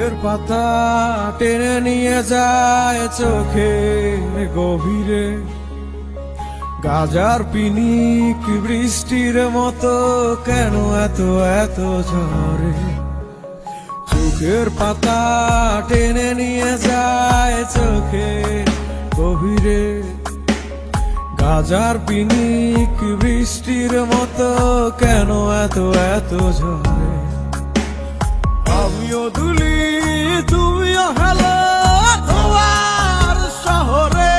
চোখের পাতা টেনে নিয়ে যায় চোখের গভীরে, গাজার পিনিক বৃষ্টির মতো কেন এত এত ঝরে। চোখের পাতা টেনে নিয়ে যায় চোখের গভীরে, গাজার পিনিক বৃষ্টির মতো কেন এত এত ঝরে। আমিও দুলি তুমিও হেলো তোমার শহরে,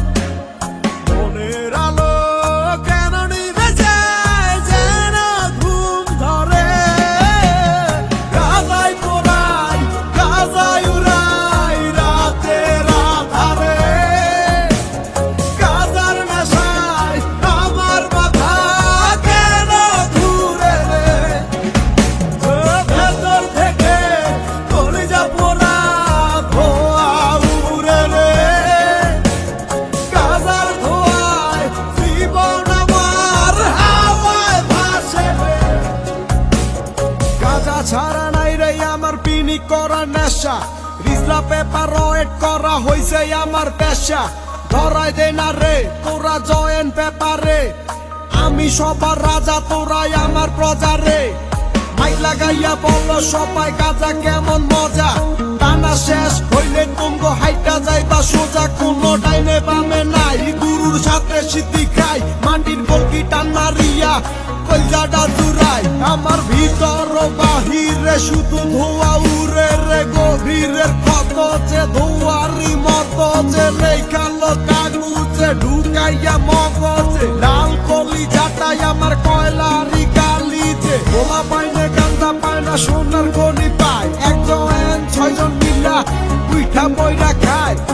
মনের আলো কেন নিভে যায় যেন ঘুম ধরে। গাজায় পোড়াই গাজায় উড়াই রাতের আধারে, গাজার নেশায় আমার মাথা কেন ঘুরে রে। ভেতর থেকে কলিজা পোড়া ধোঁয়া উড়ে রে, গাজার ধোঁয়ায় জীবন আমার হাওয়ায় ভাসে রে। গাজা ছাড়া নাই রে আমার পিনিক করা নেশা, রিজলা পেপার রয়েট করা হইছে আমার পেশা। ধরাই দে না রে তোরা জয়েন পেপারে, আমি সবার রাজা তোরাই আমার প্রজা রে। মাইক লাগাইয়া বলো সবাই গাজা কেমন মজা, টানা শেষ হইলে তুমগো হাইটা যাইবা সোজা। কোনো ডাইনে বামে নাই গুরুর সাথে সিদ্ধি খাই, মাটির বলকি টান মারিয়া কলজাটা জুড়াই। আমার ভিতর বাহিরে শুধু ধোয়া উড়ে রে, গভীরের ক্ষত যে ধোয়ারি মতো যে লেখালো কাগজে ঢুকাইয়া মগজে। লাল কলিজাটাই আমার কয়লারি গালিতে, বোমা পাইনে গান্দা পায় না সোনার গনি পায়। একজন ছয়জন মিলা পিঠা বইরা খায়,